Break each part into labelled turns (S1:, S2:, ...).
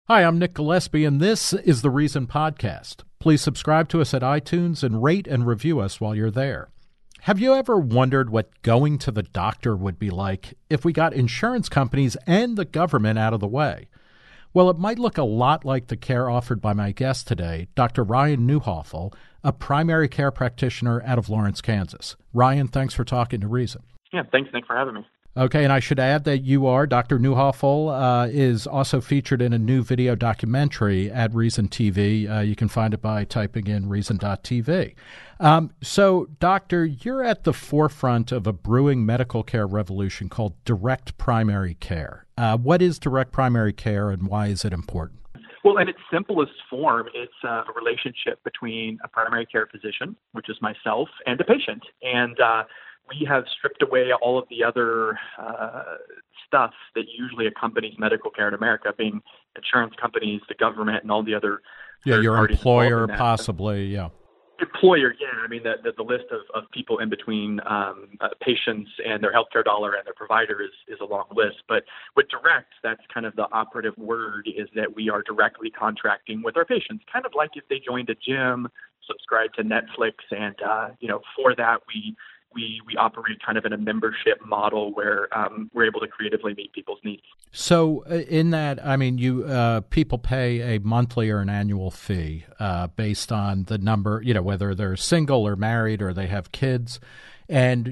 S1: Hi, I'm Nick Gillespie, and this is the Reason Podcast. Please subscribe to us at iTunes and rate and review us while you're there. Have you ever wondered what going to the doctor would be like if we got insurance companies and the government out of the way? Well, it might look a lot like the care offered by my guest today, Dr. Ryan Neuhoffel, a primary care practitioner out of Lawrence, Kansas. Ryan, thanks for talking to Reason.
S2: Yeah, thanks, Nick, for having me.
S1: Okay, and I should add that Dr. Neuhoffel is also featured in a new video documentary at Reason TV. You can find it by typing in reason.tv. So, Doctor, you're at the forefront of a brewing medical care revolution called direct primary care. What is direct primary care and why is it important?
S2: Well, in its simplest form, it's a relationship between a primary care physician, which is myself, and a patient. And we have stripped away all of the other stuff that usually accompanies medical care in America, being insurance companies, the government, and all the other.
S1: Yeah, your employer, possibly, yeah.
S2: Employer, yeah. I mean, the list of people in between patients and their healthcare dollar and their provider is a long list. But with direct, that's kind of the operative word, is that we are directly contracting with our patients, kind of like if they joined a gym, subscribed to Netflix, and for that we operate kind of in a membership model where we're able to creatively meet people's needs.
S1: So in that, I mean, people pay a monthly or an annual fee based on the number, whether they're single or married or they have kids. And,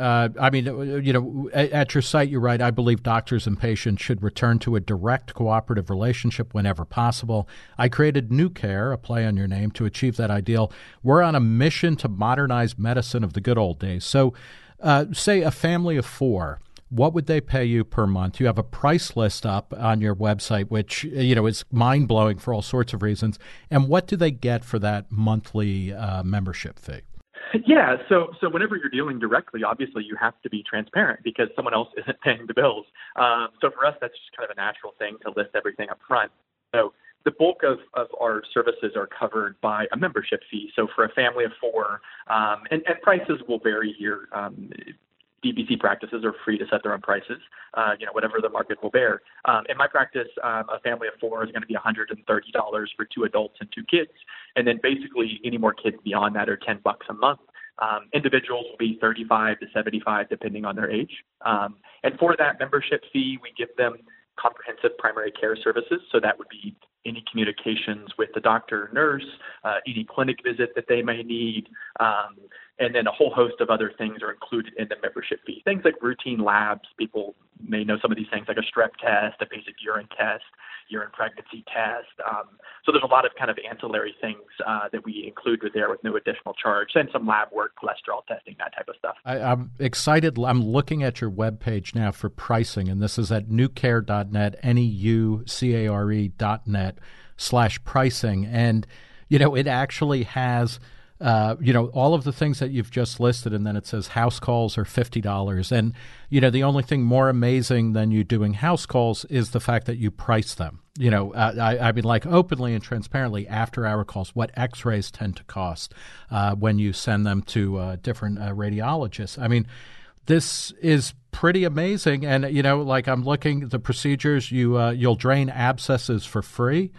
S1: at your site, you're right. I believe doctors and patients should return to a direct cooperative relationship whenever possible. I created New Care, a play on your name, to achieve that ideal. We're on a mission to modernize medicine of the good old days. So say a family of four, what would they pay you per month? You have a price list up on your website, which, is mind-blowing for all sorts of reasons. And what do they get for that monthly membership fee?
S2: Yeah, so whenever you're dealing directly, obviously you have to be transparent because someone else isn't paying the bills. So for us, that's just kind of a natural thing to list everything up front. So the bulk of our services are covered by a membership fee. So for a family of four, and prices will vary here. DBC practices are free to set their own prices, whatever the market will bear. In my practice, a family of four is going to be $130 for two adults and two kids. And then basically any more kids beyond that are $10 a month. Individuals will be $35 to $75 depending on their age. And for that membership fee, we give them comprehensive primary care services. So that would be any communications with the doctor or nurse, any clinic visit that they may need, and then a whole host of other things are included in the membership fee. Things like routine labs. People may know some of these things, like a strep test, a basic urine test, urine pregnancy test. So there's a lot of kind of ancillary things that we include with there with no additional charge, and some lab work, cholesterol testing, that type of stuff.
S1: I'm excited. I'm looking at your webpage now for pricing, and this is at newcare.net, NEUCARE.net/pricing. And, it actually has all of the things that you've just listed, and then it says house calls are $50. And, the only thing more amazing than you doing house calls is the fact that you price them. I mean, like openly and transparently after-hour calls, what x-rays tend to cost when you send them to different radiologists. I mean, this is pretty amazing. And, I'm looking at the procedures, you'll drain abscesses for free.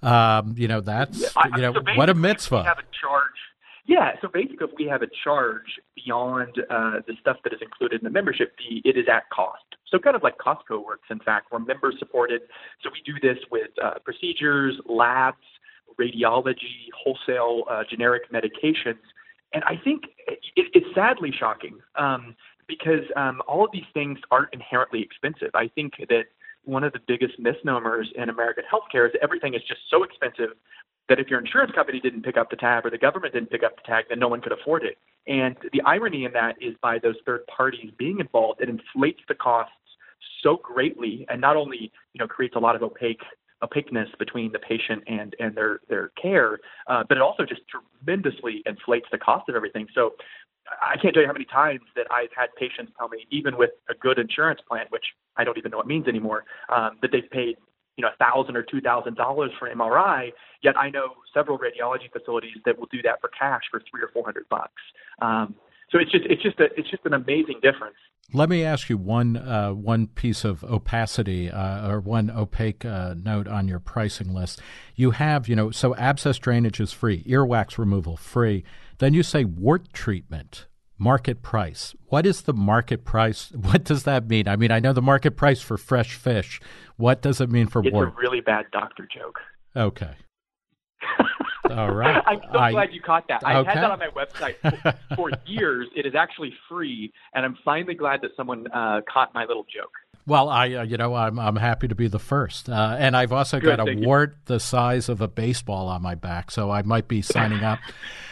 S1: What a mitzvah.
S2: We have a charge. Yeah, so basically if we have a charge beyond the stuff that is included in the membership fee, it is at cost. So kind of like Costco works, in fact, we're member-supported. So we do this with procedures, labs, radiology, wholesale generic medications. And I think it's sadly shocking because all of these things aren't inherently expensive. I think that one of the biggest misnomers in American healthcare is that everything is just so expensive that if your insurance company didn't pick up the tab or the government didn't pick up the tab, then no one could afford it. And the irony in that is by those third parties being involved, it inflates the costs so greatly and not only, creates a lot of opaqueness between the patient and their care, but it also just tremendously inflates the cost of everything. So I can't tell you how many times that I've had patients tell me, even with a good insurance plan, which I don't even know what it means anymore, that they've paid $1,000 or $2,000 for an MRI. Yet I know several radiology facilities that will do that for cash for $300 or $400. So it's just an amazing difference.
S1: Let me ask you one piece of opacity or one opaque note on your pricing list. You have, so abscess drainage is free, earwax removal free. Then you say wart treatment, market price. What is the market price? What does that mean? I mean, I know the market price for fresh fish. What does it mean for wart?
S2: It's a really bad doctor joke.
S1: Okay. All right.
S2: I'm so glad you caught that. I've
S1: Okay.
S2: had that on my website for years. It is actually free, and I'm finally glad that someone caught my little joke.
S1: Well, I'm happy to be the first, and I've also got a wart the size of a baseball on my back, so I might be signing up.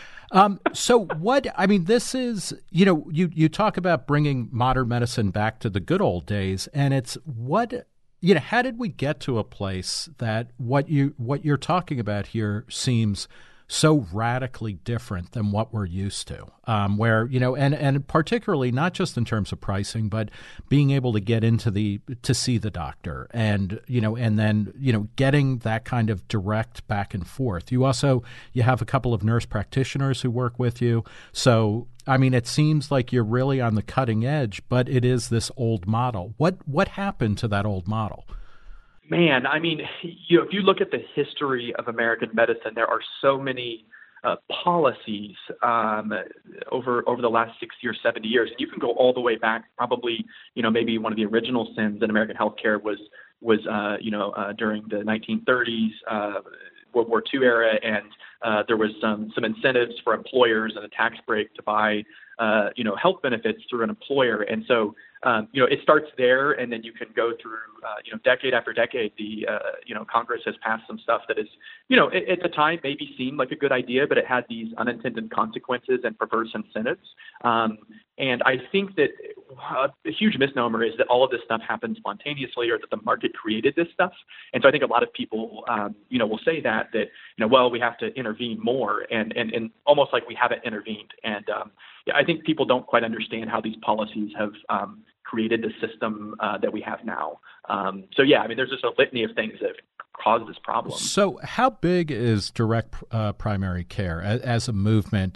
S1: This is, you talk about bringing modern medicine back to the good old days, and it's how did we get to a place that what you're talking about here seems so radically different than what we're used to, where, and particularly not just in terms of pricing, but being able to get to see the doctor and then, getting that kind of direct back and forth. You have a couple of nurse practitioners who work with you. So, I mean, it seems like you're really on the cutting edge, but it is this old model. What happened to that old model?
S2: Man, I mean, if you look at the history of American medicine, there are so many policies over the last 60 or 70 years, and you can go all the way back. Probably, maybe one of the original sins in American healthcare was during the 1930s, World War II era, and there was some incentives for employers and a tax break to buy health benefits through an employer, and so. It starts there, and then you can go through, decade after decade. The Congress has passed some stuff that is, at the time maybe seemed like a good idea, but it had these unintended consequences and perverse incentives. And I think that a huge misnomer is that all of this stuff happened spontaneously, or that the market created this stuff. And so I think a lot of people, will say that we have to intervene more, and almost like we haven't intervened. And I think people don't quite understand how these policies have created the system that we have now. There's just a litany of things that have caused this problem.
S1: So how big is direct primary care as a movement?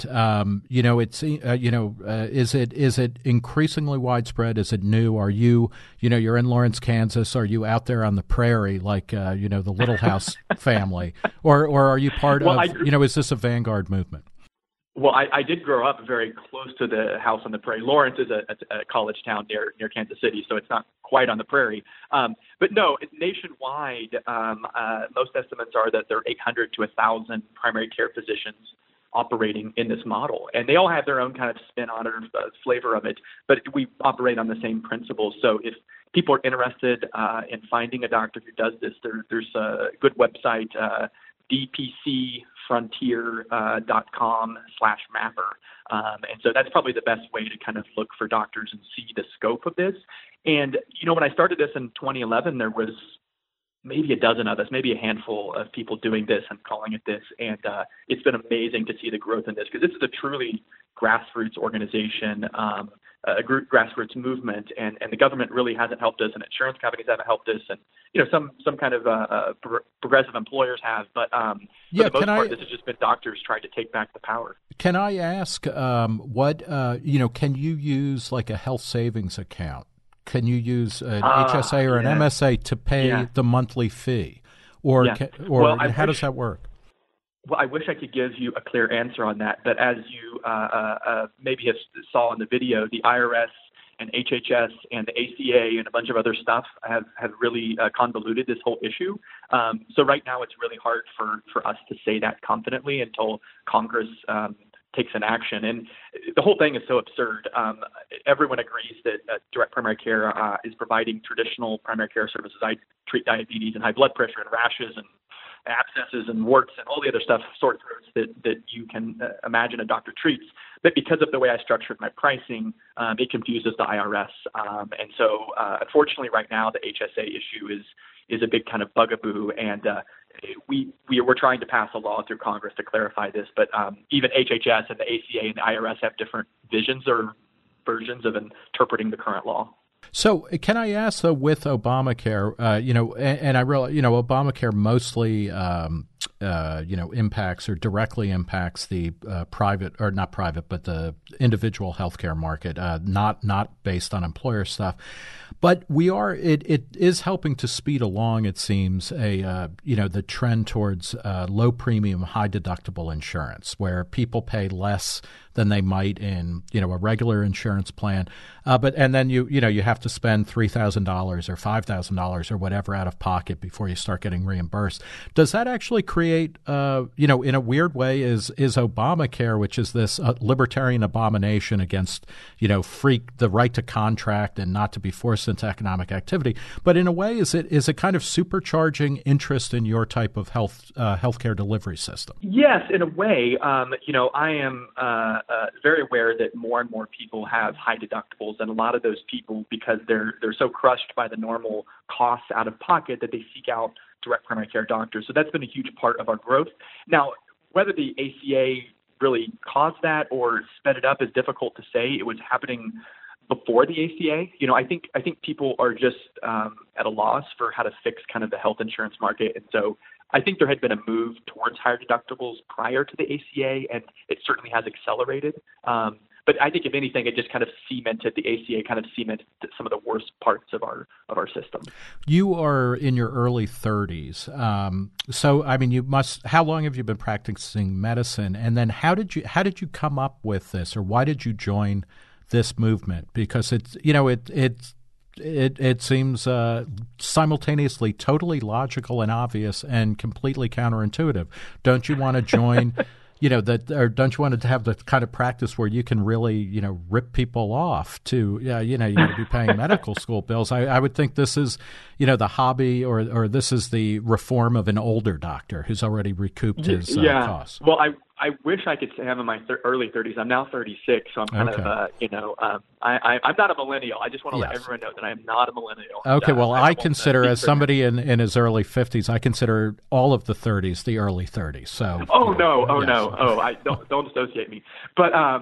S1: Is it increasingly widespread? Is it new? Are you, you're in Lawrence, Kansas. Are you out there on the prairie like, the Little House family? Or are you part of, is this a vanguard movement?
S2: Well, I did grow up very close to the house on the prairie. Lawrence is a college town near Kansas City, so it's not quite on the prairie. But no, nationwide, most estimates are that there are 800 to 1,000 primary care physicians operating in this model. And they all have their own kind of spin on it or flavor of it, but we operate on the same principles. So if people are interested in finding a doctor who does this, there's a good website, dpcfrontier.com/mapper. And so that's probably the best way to kind of look for doctors and see the scope of this. And, when I started this in 2011, there was maybe a dozen of us, maybe a handful of people doing this and calling it this. And it's been amazing to see the growth in this, because this is a truly grassroots organization, a grassroots movement, and the government really hasn't helped us, and insurance companies haven't helped us, and some kind of progressive employers have, but for the most part, this has just been doctors trying to take back the power.
S1: Can I ask can you use like a health savings account? Can you use an HSA or an MSA to pay the monthly fee, or how does that work?
S2: Well, I wish I could give you a clear answer on that, but as you maybe saw in the video, the IRS and HHS and the ACA and a bunch of other stuff have really convoluted this whole issue. So right now it's really hard for us to say that confidently until Congress takes an action. And the whole thing is so absurd. Everyone agrees that direct primary care is providing traditional primary care services. I treat diabetes and high blood pressure and rashes and abscesses and warts and all the other stuff, sore throats that you can imagine a doctor treats. But because of the way I structured my pricing, it confuses the IRS. And so, unfortunately, right now, the HSA issue is a big kind of bugaboo. And we're trying to pass a law through Congress to clarify this. But even HHS and the ACA and the IRS have different visions or versions of interpreting the current law.
S1: So can I ask, though, with Obamacare, and I realize, Obamacare mostly impacts or directly impacts the private, or not private, but the individual healthcare market, not based on employer stuff. But it is helping to speed along, it seems, the trend towards low premium, high deductible insurance, where people pay less than they might in a regular insurance plan, and then you have to spend $3,000 or $5,000 or whatever out of pocket before you start getting reimbursed. Does that actually create, in a weird way, is Obamacare, which is this libertarian abomination against the right to contract and not to be forced into economic activity, but in a way, is it kind of supercharging interest in your type of healthcare delivery system?
S2: Yes, in a way. I am very aware that more and more people have high deductibles, and a lot of those people, because they're so crushed by the normal costs out of pocket, that they seek out direct primary care doctors. So that's been a huge part of our growth. Now, whether the ACA really caused that or sped it up is difficult to say. It was happening before the ACA. I think people are just at a loss for how to fix kind of the health insurance market, and so I think there had been a move towards higher deductibles prior to the ACA, and it certainly has accelerated. But I think, if anything, it just kind of cemented the ACA, kind of cemented some of the worst parts of our system. You
S1: are in your early 30s, so I mean, how long have you been practicing medicine? And then how did you come up with this, or why did you join this movement? Because it seems simultaneously totally logical and obvious and completely counterintuitive. Don't you want to join, or don't you want to have the kind of practice where you can really, rip people off to, you got to be paying medical school bills? I would think this is, the hobby or this is the reform of an older doctor who's already recouped his costs.
S2: Well, I wish I could say I'm in my early 30s. I'm now 36, so I'm kind of, I'm not a millennial. I just want to let everyone know that I am not a millennial.
S1: Okay, well, I consider, as somebody in his early 50s, I consider all of the 30s the early 30s. So.
S2: I don't associate me. But I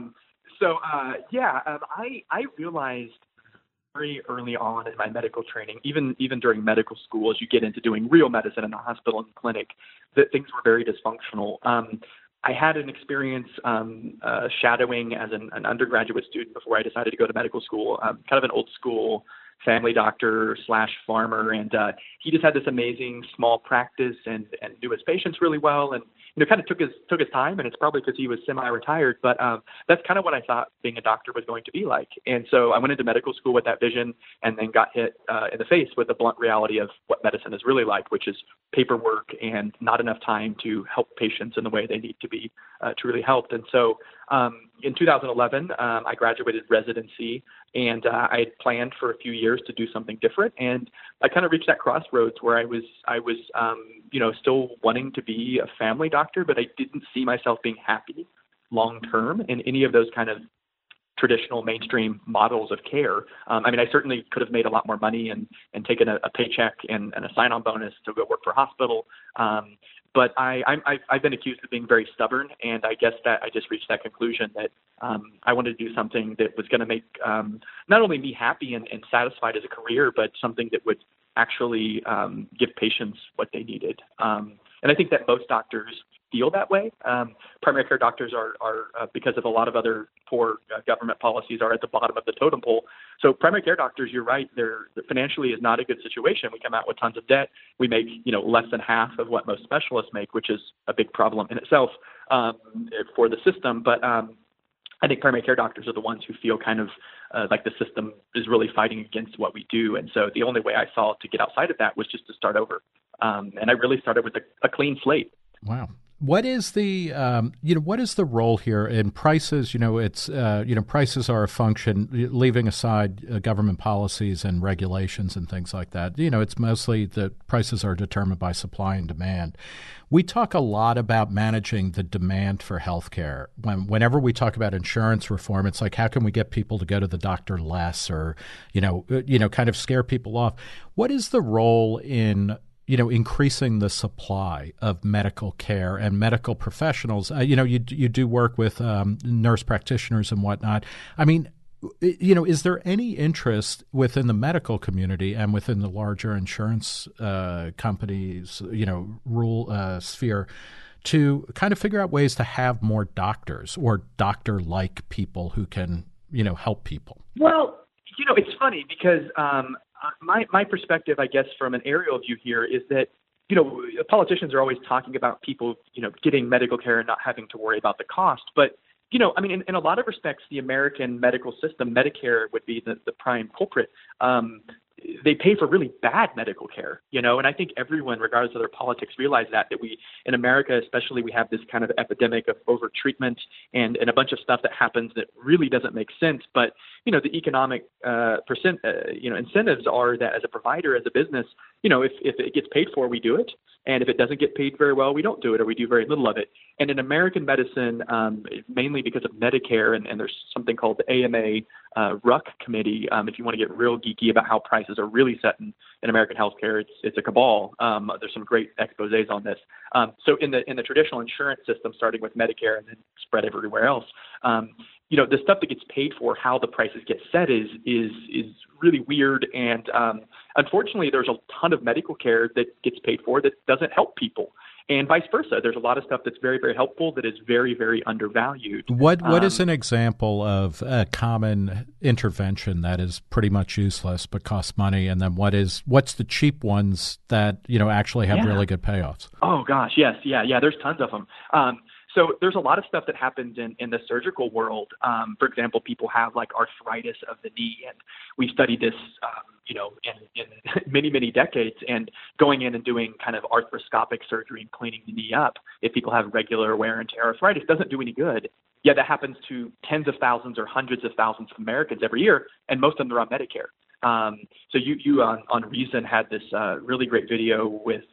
S2: realized very early on in my medical training, even during medical school, as you get into doing real medicine in the hospital and clinic, that things were very dysfunctional. I had an experience shadowing as an undergraduate student before I decided to go to medical school, kind of an old school family doctor / farmer. And he just had this amazing small practice and knew his patients really well, and kind of took his time. And it's probably because he was semi-retired, but that's kind of what I thought being a doctor was going to be like. And so I went into medical school with that vision, and then got hit in the face with the blunt reality of what medicine is really like, which is paperwork and not enough time to help patients in the way they need to be to really helped. And so in 2011, I graduated residency, and I had planned for a few years to do something different. And I kind of reached that crossroads where I was still wanting to be a family doctor, but I didn't see myself being happy long term in any of those kind of traditional mainstream models of care. I certainly could have made a lot more money and taken a paycheck and a sign-on bonus to go work for a hospital. But I've been accused of being very stubborn, and I guess that I just reached that conclusion that I wanted to do something that was going to make not only me happy and satisfied as a career, but something that would actually give patients what they needed. And I think that most doctors feel that way. Primary care doctors are because of a lot of other poor government policies, are at the bottom of the totem pole. So primary care doctors, you're right, they're financially is not a good situation. We come out with tons of debt. We make less than half of what most specialists make, which is a big problem in itself for the system. But I think primary care doctors are the ones who feel kind of like the system is really fighting against what we do. And so the only way I saw to get outside of that was just to start over. And I really started with a clean slate.
S1: Wow. What is the what is the role here in prices? It's prices are a function, leaving aside government policies and regulations and things like that. It's mostly the prices are determined by supply and demand. We talk a lot about managing the demand for healthcare. Whenever we talk about insurance reform, it's like, how can we get people to go to the doctor less, or kind of scare people off? What is the role in increasing the supply of medical care and medical professionals? You do work with nurse practitioners and whatnot. I mean, Is there any interest within the medical community and within the larger insurance companies, rule sphere, to kind of figure out ways to have more doctors or doctor-like people who can, help people?
S2: Well, it's funny because my perspective, I guess, from an aerial view here is that, politicians are always talking about people, getting medical care and not having to worry about the cost. But, in a lot of respects, the American medical system, Medicare would be the prime culprit. They pay for really bad medical care, and I think everyone, regardless of their politics, realize that we, in America especially, we have this kind of epidemic of over-treatment and a bunch of stuff that happens that really doesn't make sense. But, the economic incentives are that as a provider, as a business, if it gets paid for, we do it. And if it doesn't get paid very well, we don't do it, or we do very little of it. And in American medicine, mainly because of Medicare, and there's something called the AMA RUC committee. If you want to get real geeky about how prices are really set in American healthcare, it's a cabal. There's some great exposés on this. So in the traditional insurance system, starting with Medicare and then spread everywhere else, the stuff that gets paid for, how the prices get set is really weird. And unfortunately, there's a ton of medical care that gets paid for that doesn't help people. And vice versa. There's a lot of stuff that's very, very helpful that is very, very undervalued.
S1: What is an example of a common intervention that is pretty much useless but costs money? And then what's the cheap ones that, actually have really good payoffs?
S2: Oh, gosh. Yes. Yeah. There's tons of them. So there's a lot of stuff that happens in the surgical world. For example, people have like arthritis of the knee, and we've studied this, in many, many decades, and going in and doing kind of arthroscopic surgery and cleaning the knee up if people have regular wear and tear arthritis doesn't do any good. Yet that happens to tens of thousands or hundreds of thousands of Americans every year, and most of them are on Medicare. So you on Reason had this really great video with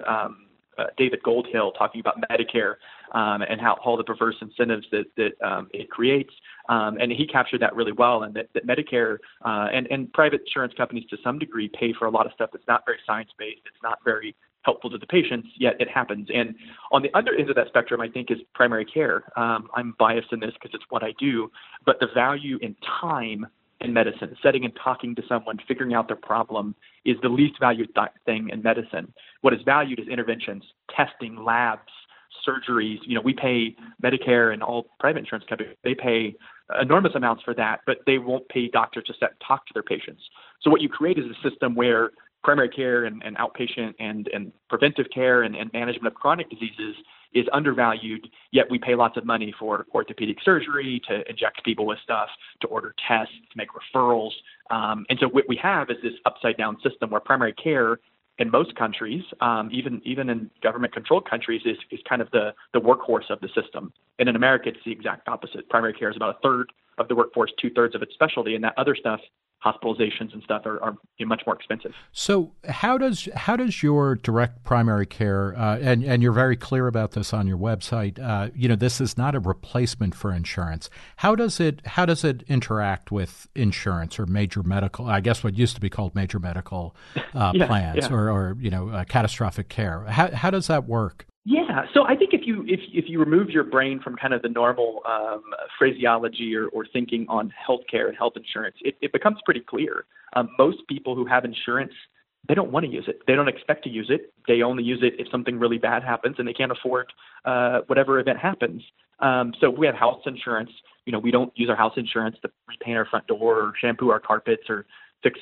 S2: David Goldhill talking about Medicare and how all the perverse incentives that it creates. And he captured that really well, and that Medicare and private insurance companies to some degree pay for a lot of stuff that's not very science-based. It's not very helpful to the patients, yet it happens. And on the other end of that spectrum, I think, is primary care. I'm biased in this because it's what I do, but the value in time in medicine, sitting and talking to someone, figuring out their problem, is the least valued thing in medicine. What is valued is interventions, testing, labs, surgeries. We pay Medicare and all private insurance companies, they pay enormous amounts for that, but they won't pay doctors to sit and talk to their patients. So what you create is a system where primary care and outpatient and preventive care and management of chronic diseases is undervalued, yet we pay lots of money for orthopedic surgery, to inject people with stuff, to order tests, to make referrals. And so what we have is this upside-down system where primary care in most countries, even in government-controlled countries, is kind of the workhorse of the system. And in America, it's the exact opposite. Primary care is about a third of the workforce, two-thirds of its specialty, and that other stuff, hospitalizations and stuff, are much more expensive.
S1: So how does your direct primary care, and you're very clear about this on your website, this is not a replacement for insurance. How does it interact with insurance or major medical, I guess what used to be called major medical plans,
S2: yeah.
S1: or catastrophic care? How does that work?
S2: Yeah, so I think if you remove your brain from kind of the normal phraseology or thinking on healthcare and health insurance, it becomes pretty clear. Most people who have insurance, they don't want to use it. They don't expect to use it. They only use it if something really bad happens and they can't afford whatever event happens. So if we have house insurance, we don't use our house insurance to repaint our front door or shampoo our carpets or fix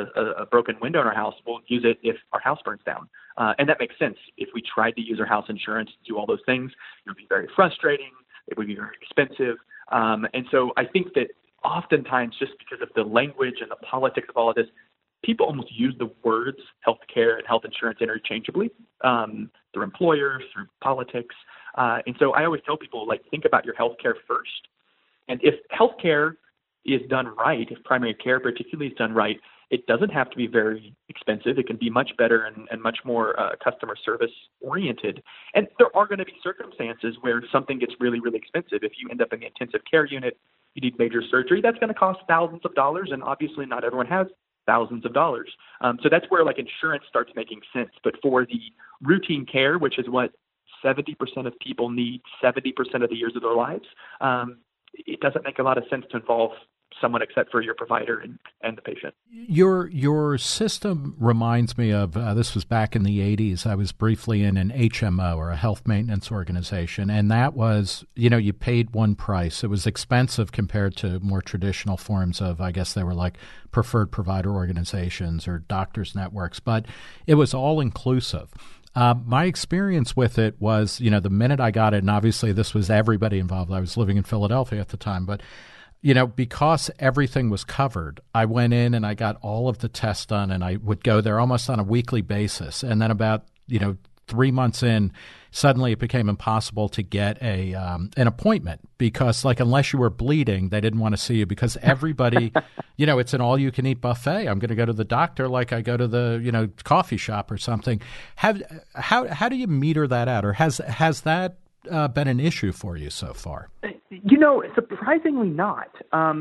S2: a broken window in our house. We'll use it if our house burns down. And that makes sense. If we tried to use our house insurance to do all those things, it would be very frustrating. It would be very expensive. And so I think that oftentimes, just because of the language and the politics of all of this, people almost use the words healthcare and health insurance interchangeably through employers, through politics. And so I always tell people, think about your healthcare first. And if healthcare is done right, if primary care particularly is done right, it doesn't have to be very expensive. It can be much better and much more customer service oriented. And there are going to be circumstances where something gets really, really expensive. If you end up in the intensive care unit, you need major surgery, that's going to cost thousands of dollars, and obviously not everyone has thousands of dollars. So that's where insurance starts making sense. But for the routine care, which is what 70% of people need 70% of the years of their lives, it doesn't make a lot of sense to involve someone except for your provider and the patient.
S1: Your system reminds me of this was back in the 80s. I was briefly in an HMO, or a health maintenance organization, and that was, you paid one price. It was expensive compared to more traditional forms of, I guess they were like preferred provider organizations or doctors networks, but it was all inclusive. My experience with it was, the minute I got it, and obviously this was everybody involved. I was living in Philadelphia at the time, but, because everything was covered, I went in and I got all of the tests done, and I would go there almost on a weekly basis. And then about, 3 months in, suddenly it became impossible to get an appointment because, unless you were bleeding, they didn't want to see you because everybody, it's an all-you-can-eat buffet. I'm going to go to the doctor like I go to the, coffee shop or something. How do you meter that out, or has that been an issue for you so far?
S2: Surprisingly not.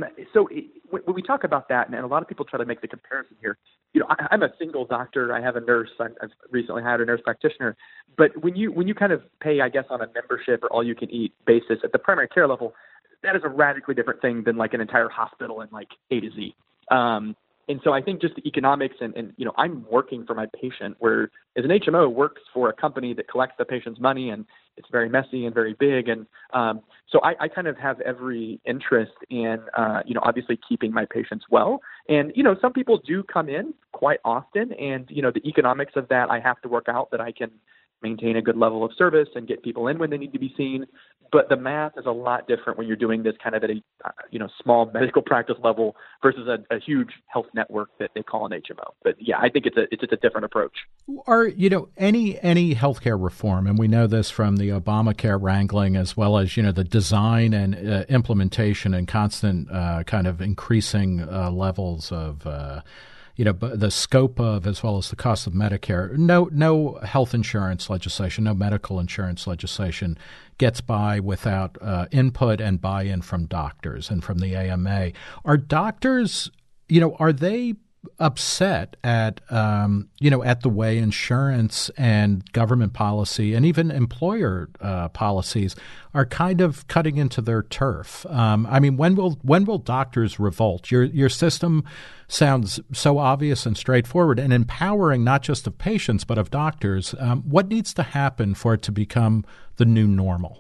S2: When we talk about that, and a lot of people try to make the comparison here, I'm a single doctor. I have a nurse. I've recently hired a nurse practitioner. But when you kind of pay, I guess, on a membership or all-you-can-eat basis at the primary care level, that is a radically different thing than like an entire hospital in like A to Z. And so I think just the economics and I'm working for my patient, where as an HMO works for a company that collects the patient's money, and it's very messy and very big. And so I kind of have every interest in, obviously keeping my patients well. And, some people do come in quite often, and, the economics of that, I have to work out that I can maintain a good level of service and get people in when they need to be seen. But the math is a lot different when you're doing this kind of at a small medical practice level versus a huge health network that they call an HMO. But yeah, I think it's a different approach.
S1: Are any healthcare reform, and we know this from the Obamacare wrangling, as well as the design and implementation and constant kind of increasing levels of the scope of, as well as the cost of Medicare. No health insurance legislation, no medical insurance legislation gets by without input and buy-in from doctors and from the AMA. Are doctors, are they upset at, at the way insurance and government policy and even employer policies are kind of cutting into their turf? When will doctors revolt? Your system sounds so obvious and straightforward and empowering, not just of patients, but of doctors. What needs to happen for it to become the new normal?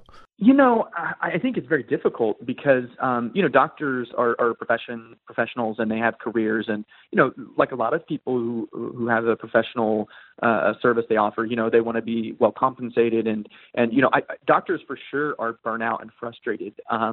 S2: I think it's very difficult because, doctors are professionals, and they have careers, and, like a lot of people who have a professional service they offer, they want to be well compensated. And doctors for sure are burnout and frustrated.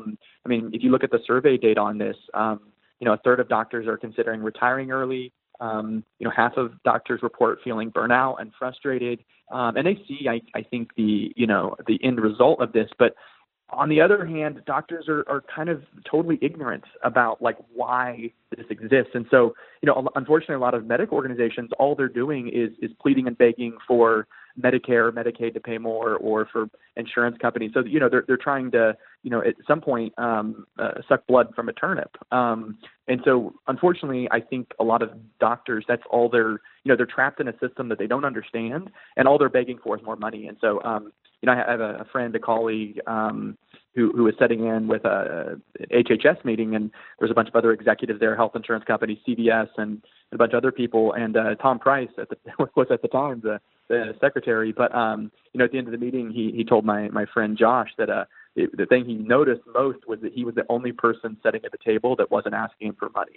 S2: If you look at the survey data on this, a third of doctors are considering retiring early. Half of doctors report feeling burnout and frustrated, and they see, I think, the end result of this. But on the other hand, doctors are kind of totally ignorant about why this exists. And so, unfortunately, a lot of medical organizations, all they're doing is pleading and begging for Medicare or Medicaid to pay more, or for insurance companies. So, they're trying to, at some point, suck blood from a turnip. And so, unfortunately, I think a lot of doctors, that's all they're trapped in a system that they don't understand, and all they're begging for is more money. And so, I have a friend, a colleague, who was sitting in with a HHS meeting, and there's a bunch of other executives there, health insurance companies, CVS, and a bunch of other people, and Tom Price was at the time the secretary. But at the end of the meeting, he told my friend Josh that the thing he noticed most was that he was the only person sitting at the table that wasn't asking him for money.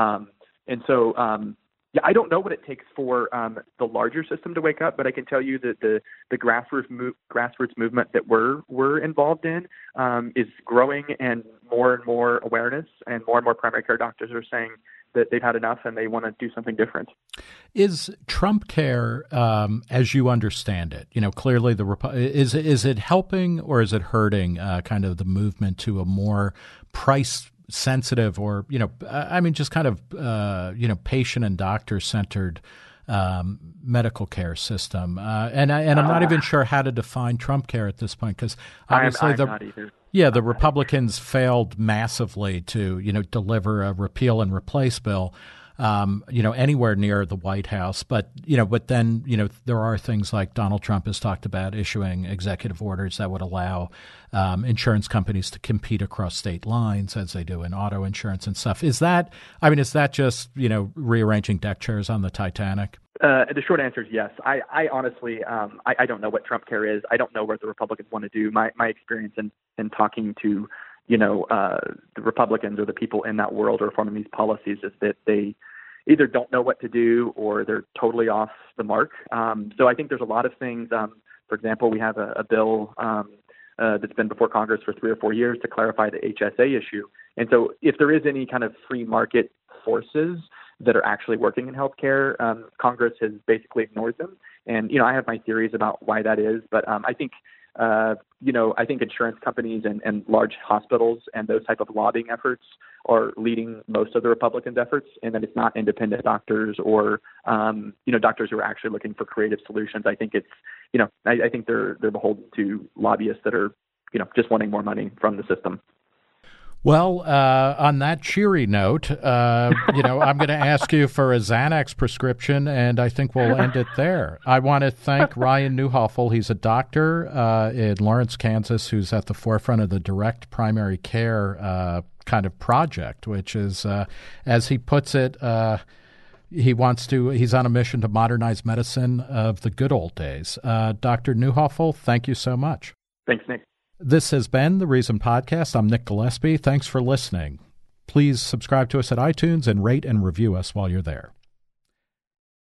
S2: And so, I don't know what it takes for the larger system to wake up, but I can tell you that the grassroots movement that we're involved in is growing, and more awareness, and more primary care doctors are saying that they've had enough and they want to do something different.
S1: Is Trump Care, as you understand it, clearly is it helping or is it hurting kind of the movement to a more price sensitive, or just kind of patient and doctor centered medical care system, and I'm not even sure how to define Trump Care at this point, because obviously the Republicans failed massively to deliver a repeal and replace bill. anywhere near the White House. But then, there are things like Donald Trump has talked about issuing executive orders that would allow insurance companies to compete across state lines as they do in auto insurance and stuff. Is that just, rearranging deck chairs on the Titanic?
S2: The short answer is yes. I honestly, I don't know what Trump care is. I don't know what the Republicans want to do. My experience in talking to, the Republicans or the people in that world or forming these policies is that they either don't know what to do or they're totally off the mark. So I think there's a lot of things. For example, we have a bill that's been before Congress for 3 or 4 years to clarify the HSA issue. And so if there is any kind of free market forces that are actually working in healthcare, Congress has basically ignored them. And, I have my theories about why that is. But I think insurance companies and large hospitals and those type of lobbying efforts are leading most of the Republicans' efforts, and that it's not independent doctors or, doctors who are actually looking for creative solutions. I think it's, I think they're beholden to lobbyists that are, just wanting more money from the system.
S1: Well, on that cheery note, I'm going to ask you for a Xanax prescription, and I think we'll end it there. I want to thank Ryan Neuhoffel. He's a doctor in Lawrence, Kansas, who's at the forefront of the direct primary care kind of project, which is, as he puts it, he's on a mission to modernize medicine of the good old days. Dr. Neuhoffel, thank you so much.
S2: Thanks, Nick.
S1: This has been the Reason Podcast. I'm Nick Gillespie. Thanks for listening. Please subscribe to us at iTunes and rate and review us while you're there.